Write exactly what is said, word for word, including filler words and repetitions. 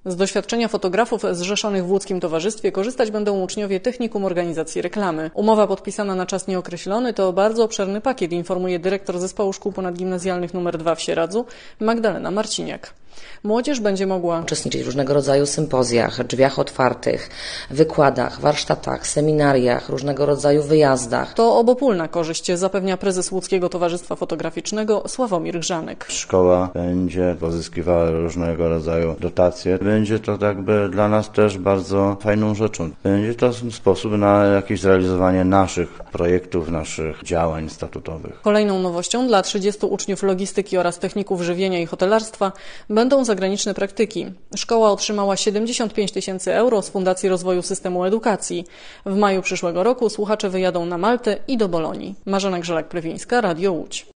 Z doświadczenia fotografów zrzeszonych w Łódzkim Towarzystwie korzystać będą uczniowie Technikum Organizacji Reklamy. Umowa podpisana na czas nieokreślony to bardzo obszerny pakiet, informuje dyrektor Zespołu Szkół Ponadgimnazjalnych nr dwa w Sieradzu, Magdalena Marciniak. Młodzież będzie mogła uczestniczyć w różnego rodzaju sympozjach, drzwiach otwartych, wykładach, warsztatach, seminariach, różnego rodzaju wyjazdach. To obopólna korzyść, zapewnia prezes Łódzkiego Towarzystwa Fotograficznego Sławomir Grzanek. Szkoła będzie pozyskiwała różnego rodzaju dotacje. Będzie to jakby dla nas też bardzo fajną rzeczą. Będzie to sposób na jakieś zrealizowanie naszych projektów, naszych działań statutowych. Kolejną nowością dla trzydziestu uczniów logistyki oraz techników żywienia i hotelarstwa będą zagraniczne praktyki. Szkoła otrzymała siedemdziesiąt pięć tysięcy euro z Fundacji Rozwoju Systemu Edukacji. W maju przyszłego roku słuchacze wyjadą na Maltę i do Bolonii. Marzena Grzelak-Plewińska, Radio Łódź.